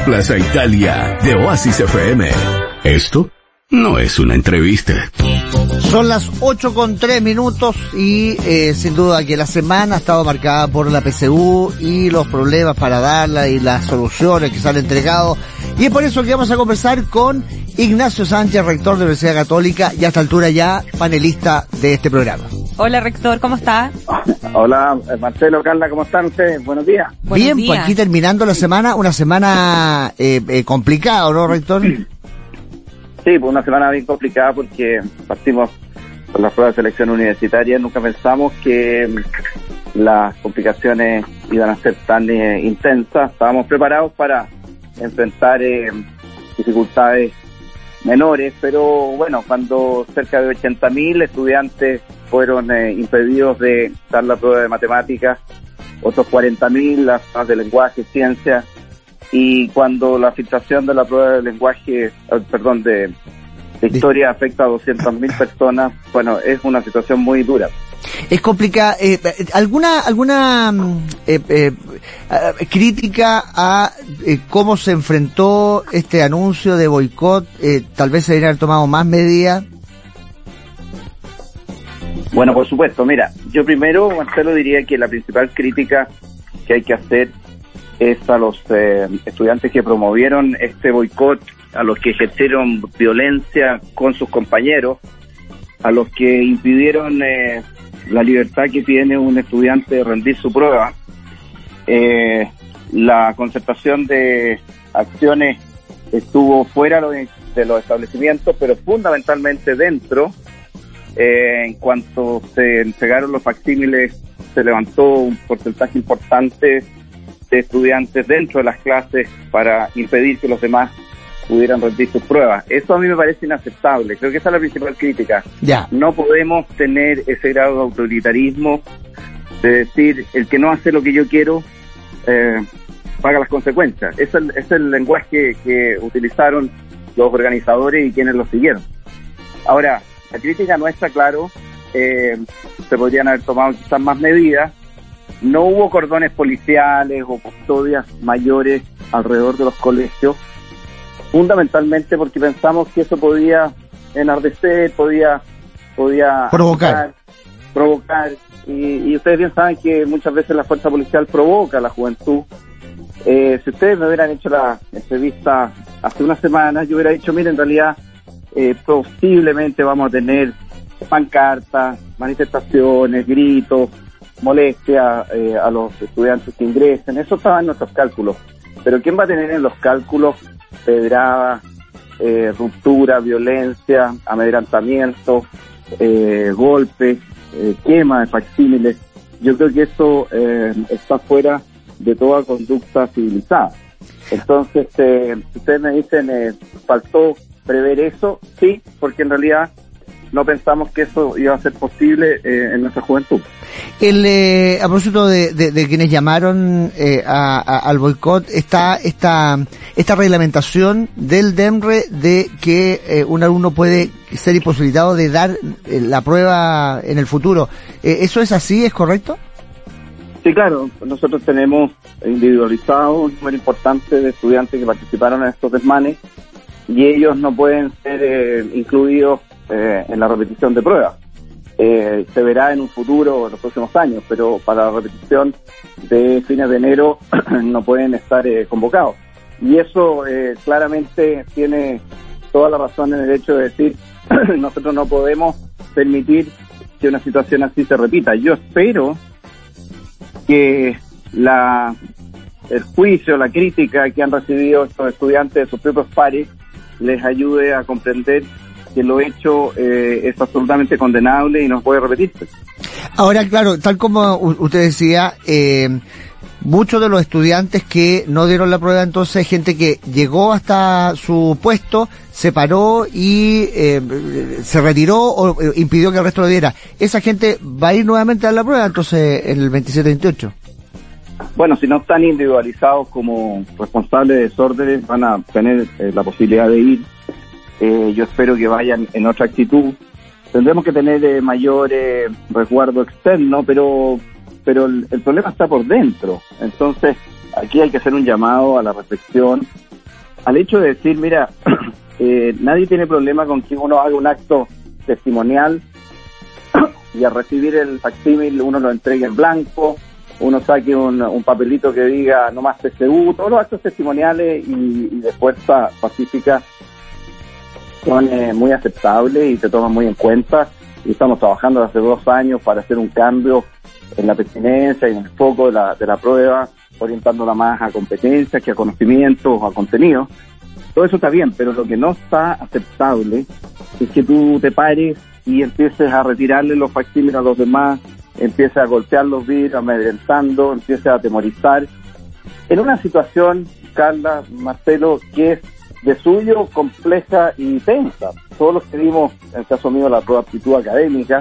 Plaza Italia de Oasis FM. Esto no es una entrevista. Son las 8:03 y sin duda que la semana ha estado marcada por la PSU y los problemas para darla y las soluciones que se han entregado. Y es por eso que vamos a conversar con Ignacio Sánchez, rector de la Universidad Católica, y a esta altura ya panelista de este programa. Hola, rector, ¿cómo está? Hola, Marcelo, Carla, ¿cómo están ustedes? Buenos días. Bien, pues aquí terminando la semana, una semana complicada, ¿no, rector? Sí, pues una semana bien complicada porque partimos con las pruebas de selección universitaria. Nunca pensamos que las complicaciones iban a ser tan intensas. Estábamos preparados para enfrentar dificultades menores, pero bueno, cuando cerca de 80.000 estudiantes fueron impedidos de dar la prueba de matemáticas, otros 40.000 las pruebas de lenguaje, ciencia, y cuando la filtración de la prueba de lenguaje, de historia afecta a 200.000 personas, bueno, es una situación muy dura. Es complicada. ¿Alguna crítica a cómo se enfrentó este anuncio de boicot? Tal vez se deberían haber tomado más medidas. Bueno, por supuesto. Mira, yo primero, Marcelo, diría que la principal crítica que hay que hacer es a los estudiantes que promovieron este boicot, a los que ejercieron violencia con sus compañeros, a los que impidieron la libertad que tiene un estudiante de rendir su prueba. La concertación de acciones estuvo fuera de los establecimientos, pero fundamentalmente dentro. En cuanto se entregaron los facsímiles, se levantó un porcentaje importante de estudiantes dentro de las clases para impedir que los demás pudieran rendir sus pruebas. Eso a mí me parece inaceptable. Creo que esa es la principal crítica. Ya. No podemos tener ese grado de autoritarismo de decir, el que no hace lo que yo quiero paga las consecuencias. Es el lenguaje que utilizaron los organizadores y quienes lo siguieron. Ahora, la crítica nuestra, claro, se podrían haber tomado quizás más medidas. No hubo cordones policiales o custodias mayores alrededor de los colegios, fundamentalmente porque pensamos que eso podía enardecer, podía provocar. Y ustedes bien saben que muchas veces la fuerza policial provoca a la juventud. Si ustedes me hubieran hecho la entrevista hace unas semanas, yo hubiera dicho, mire, en realidad posiblemente vamos a tener pancartas, manifestaciones, gritos, molestia a los estudiantes que ingresen. Eso estaba en nuestros cálculos. Pero ¿quién va a tener en los cálculos pedradas, ruptura, violencia, amedrentamiento, golpes, quema de facsímiles? Yo creo que eso está fuera de toda conducta civilizada. Entonces, si ustedes me dicen, faltó prever eso, sí, porque en realidad no pensamos que eso iba a ser posible en nuestra juventud. A propósito de quienes llamaron al boicot, está esta reglamentación del DEMRE de que un alumno puede ser imposibilitado de dar la prueba en el futuro. ¿Eso es así? ¿Es correcto? Sí, claro. Nosotros tenemos individualizado un número importante de estudiantes que participaron en estos desmanes y ellos no pueden ser incluidos en la repetición de pruebas. Se verá en un futuro, en los próximos años, pero para la repetición de fines de enero no pueden estar convocados. Y eso claramente tiene toda la razón en el hecho de decir nosotros no podemos permitir que una situación así se repita. Yo espero que el juicio, la crítica que han recibido estos estudiantes de sus propios pares les ayude a comprender que lo hecho es absolutamente condenable y no puede repetirse. Ahora, claro, tal como usted decía, muchos de los estudiantes que no dieron la prueba, entonces gente que llegó hasta su puesto, se paró y se retiró o impidió que el resto lo diera. ¿Esa gente va a ir nuevamente a la prueba entonces en el 27-28? Bueno, si no están individualizados como responsables de desórdenes, van a tener la posibilidad de ir. Yo espero que vayan en otra actitud. Tendremos que tener mayor resguardo externo, pero el problema está por dentro. Entonces, aquí hay que hacer un llamado a la reflexión al hecho de decir, mira, nadie tiene problema con que uno haga un acto testimonial y al recibir el facsímil uno lo entregue en blanco, uno saque un papelito que diga no más PSU, todos los actos testimoniales y de fuerza pacífica son muy aceptables y se toman muy en cuenta, y estamos trabajando desde hace 2 años para hacer un cambio en la pertinencia y en el foco de la prueba, orientándola más a competencias que a conocimientos o a contenidos. Todo eso está bien, pero lo que no está aceptable es que tú te pares y empieces a retirarle los facsímiles a los demás, empieces a golpear los vidrios, amedrentando, empieces a atemorizar. En una situación, Carla, Marcelo, que es de suyo compleja y tensa. Todos los que vimos, en el caso mío, la prueba de aptitud académica,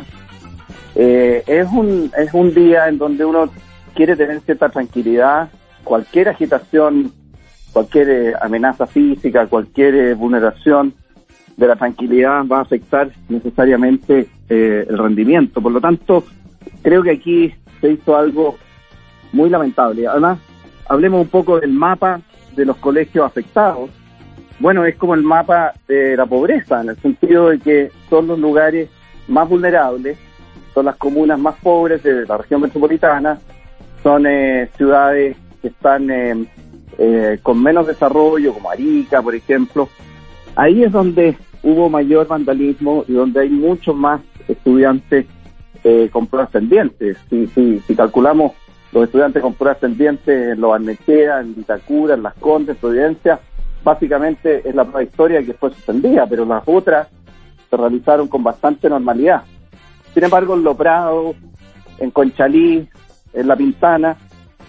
es un día en donde uno quiere tener cierta tranquilidad. Cualquier agitación, cualquier amenaza física, cualquier vulneración de la tranquilidad va a afectar necesariamente el rendimiento. Por lo tanto, creo que aquí se hizo algo muy lamentable. Además, hablemos un poco del mapa de los colegios afectados. Bueno, es como el mapa de la pobreza, en el sentido de que son los lugares más vulnerables, son las comunas más pobres de la región metropolitana, son ciudades que están con menos desarrollo, como Arica, por ejemplo. Ahí es donde hubo mayor vandalismo y donde hay muchos más estudiantes con pruebas pendientes. Si calculamos los estudiantes con pruebas pendientes en Los Barnechea, en Vitacura, en Las Condes, Providencia, básicamente es la prueba de historia que fue suspendida, pero las otras se realizaron con bastante normalidad. Sin embargo, en Lo Prado, en Conchalí, en La Pintana,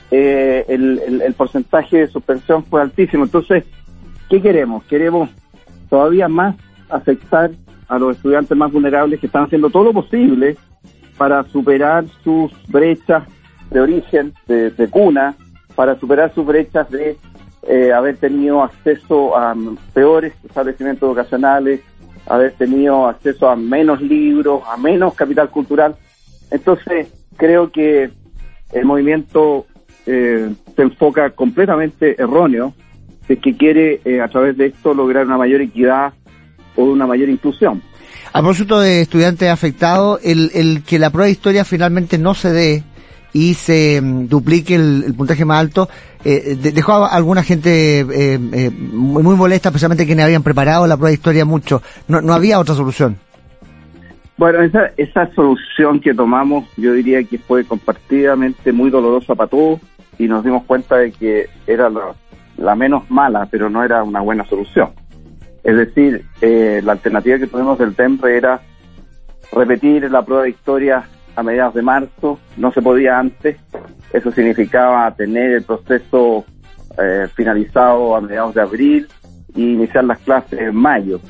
el porcentaje de suspensión fue altísimo. Entonces, ¿qué queremos? Queremos todavía más afectar a los estudiantes más vulnerables que están haciendo todo lo posible para superar sus brechas de origen, de cuna, para superar sus brechas de haber tenido acceso a peores establecimientos educacionales, haber tenido acceso a menos libros, a menos capital cultural. Entonces, creo que el movimiento se enfoca completamente erróneo, de que quiere a través de esto lograr una mayor equidad o una mayor inclusión. A propósito de estudiantes afectados, el que la prueba de historia finalmente no se dé y se duplique el puntaje más alto, dejó a alguna gente muy molesta, especialmente quienes habían preparado la prueba de historia mucho. No había otra solución. Bueno, esa solución que tomamos, yo diría que fue compartidamente muy dolorosa para todos, y nos dimos cuenta de que era la menos mala, pero no era una buena solución. Es decir, la alternativa que tuvimos del TEMPRE era repetir la prueba de historia a mediados de marzo, no se podía antes. Eso significaba tener el proceso finalizado a mediados de abril y iniciar las clases en mayo,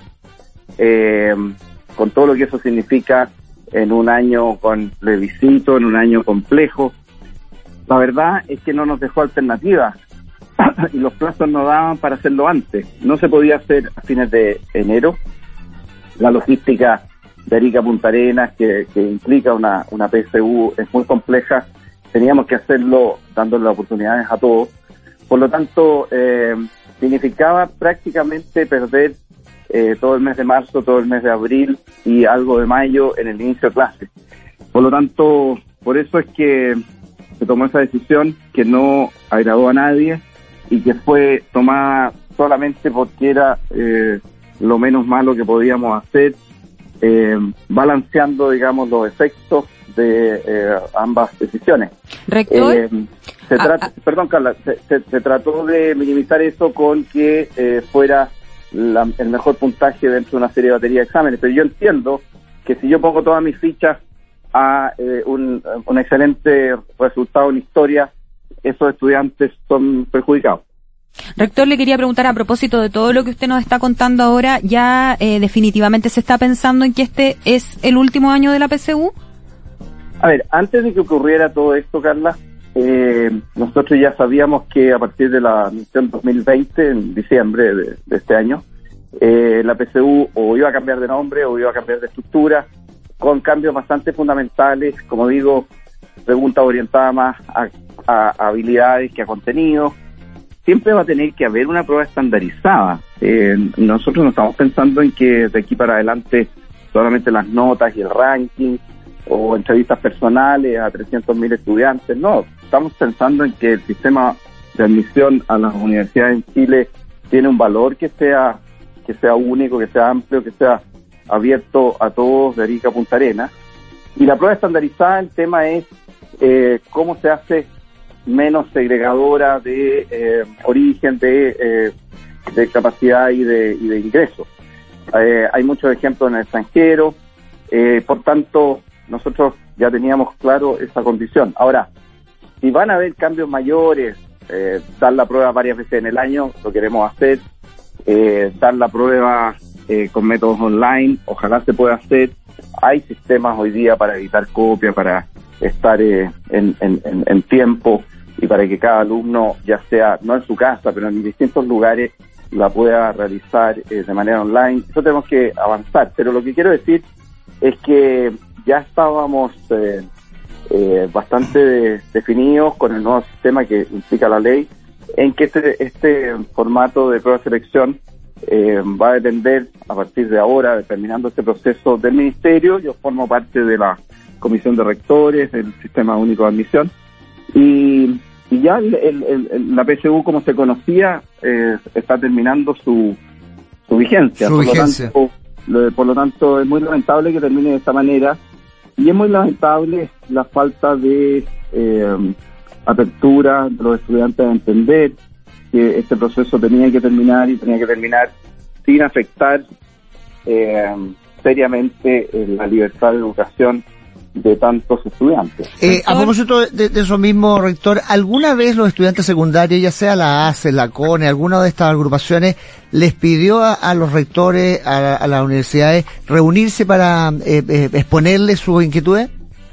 con todo lo que eso significa en un año con plebiscito, en un año complejo. La verdad es que no nos dejó alternativa y los plazos no daban para hacerlo antes. No se podía hacer a fines de enero. La logística de Arica a Punta Arenas, que implica una PSU, es muy compleja. Teníamos que hacerlo dándole oportunidades a todos. Por lo tanto, significaba prácticamente perder todo el mes de marzo, todo el mes de abril y algo de mayo en el inicio de clases. Por lo tanto, por eso es que se tomó esa decisión que no agradó a nadie y que fue tomada solamente porque era lo menos malo que podíamos hacer, balanceando, digamos, los efectos de ambas decisiones. Rector, perdón, Carla, se trató de minimizar eso con que fuera el mejor puntaje dentro de una serie de batería de exámenes, pero yo entiendo que si yo pongo todas mis fichas a un excelente resultado en historia, esos estudiantes son perjudicados. Rector, le quería preguntar a propósito de todo lo que usted nos está contando ahora, ¿ya definitivamente se está pensando en que este es el último año de la PSU? A ver, antes de que ocurriera todo esto, Carla, nosotros ya sabíamos que a partir de la admisión 2020, en diciembre de este año, la PSU o iba a cambiar de nombre o iba a cambiar de estructura, con cambios bastante fundamentales, como digo, preguntas orientadas más a habilidades que a contenido. siempre va a tener que haber una prueba estandarizada. Nosotros no estamos pensando en que de aquí para adelante solamente las notas y el ranking o entrevistas personales a 300.000 estudiantes, no, estamos pensando en que el sistema de admisión a las universidades en Chile tiene un valor que sea único, que sea amplio, que sea abierto a todos de Arica a Punta Arenas. Y la prueba estandarizada, el tema es cómo se hace menos segregadora de origen, de capacidad y de ingreso. Hay muchos ejemplos en el extranjero, por tanto, nosotros ya teníamos claro esa condición. Ahora, si van a haber cambios mayores, dar la prueba varias veces en el año, lo queremos hacer, dar la prueba con métodos online, ojalá se pueda hacer. Hay sistemas hoy día para evitar copia, para estar en tiempo y para que cada alumno, ya sea no en su casa, pero en distintos lugares, la pueda realizar de manera online. Eso tenemos que avanzar, pero lo que quiero decir es que ya estábamos bastante definidos con el nuevo sistema que implica la ley, en que este formato de prueba de selección va a depender a partir de ahora, terminando este proceso del Ministerio. Yo formo parte de la Comisión de Rectores del Sistema Único de Admisión y ya la PSU, como se conocía, está terminando su vigencia. Por lo tanto, es muy lamentable que termine de esta manera y es muy lamentable la falta de apertura de los estudiantes a entender que este proceso tenía que terminar sin afectar seriamente la libertad de educación de tantos estudiantes. A propósito de eso mismo, rector, ¿alguna vez los estudiantes secundarios, ya sea la ACE, la CONE, alguna de estas agrupaciones, les pidió a los rectores, a las universidades, reunirse para exponerles sus inquietudes?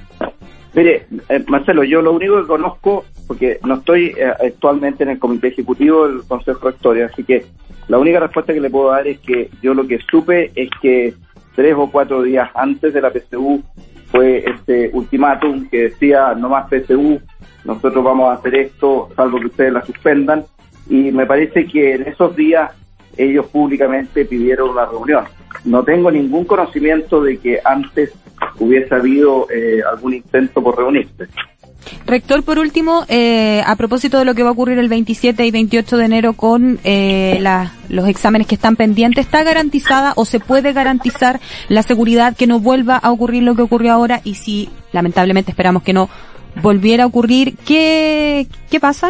Mire, Marcelo, yo lo único que conozco, porque no estoy actualmente en el comité ejecutivo del Consejo de Rectores, así que la única respuesta que le puedo dar es que yo lo que supe es que 3 o 4 días antes de la PSU fue este ultimátum que decía: no más PSU, nosotros vamos a hacer esto, salvo que ustedes la suspendan, y me parece que en esos días ellos públicamente pidieron una reunión. No tengo ningún conocimiento de que antes hubiese habido algún intento por reunirse. Rector, por último, a propósito de lo que va a ocurrir el 27 y 28 de enero con los exámenes que están pendientes, ¿está garantizada o se puede garantizar la seguridad que no vuelva a ocurrir lo que ocurrió ahora? Y si, lamentablemente, esperamos que no volviera a ocurrir, ¿qué pasa?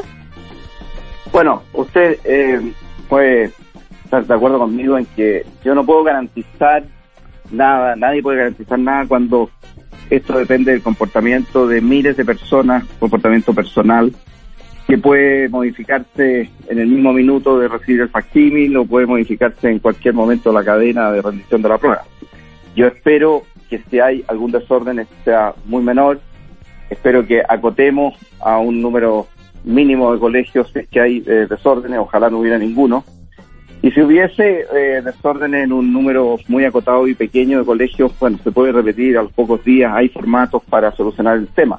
Bueno, usted puede estar de acuerdo conmigo en que yo no puedo garantizar nada, nadie puede garantizar nada cuando esto depende del comportamiento de miles de personas, comportamiento personal, que puede modificarse en el mismo minuto de recibir el facsímil o puede modificarse en cualquier momento la cadena de rendición de la prueba. Yo espero que si hay algún desorden sea muy menor, espero que acotemos a un número mínimo de colegios si es que hay desórdenes, ojalá no hubiera ninguno. Y si hubiese desórdenes en un número muy acotado y pequeño de colegios, bueno, se puede repetir a los pocos días, hay formatos para solucionar el tema.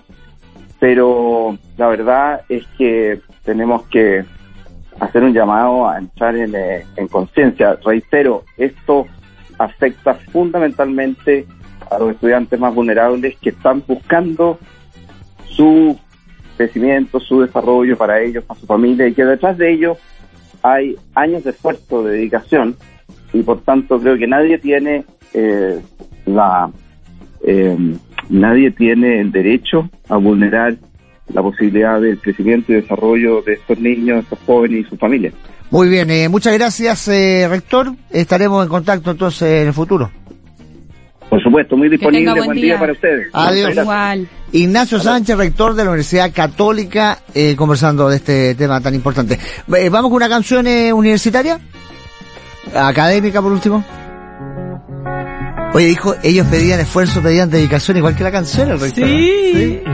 Pero la verdad es que tenemos que hacer un llamado a entrar en conciencia. Reitero, esto afecta fundamentalmente a los estudiantes más vulnerables que están buscando su crecimiento, su desarrollo para ellos, para su familia, y que detrás de ellos hay años de esfuerzo, de dedicación, y por tanto creo que nadie tiene nadie tiene el derecho a vulnerar la posibilidad del crecimiento y desarrollo de estos niños, estos jóvenes y sus familias. Muy bien, muchas gracias, rector. Estaremos en contacto entonces en el futuro. Por supuesto, muy disponible. Buen día para ustedes. Adiós. Igual. Ignacio Sánchez, rector de la Universidad Católica, conversando de este tema tan importante. ¿Vamos con una canción universitaria? Académica, por último. Oye, dijo, ellos pedían esfuerzo, pedían dedicación, igual que la canción, el rector. Sí.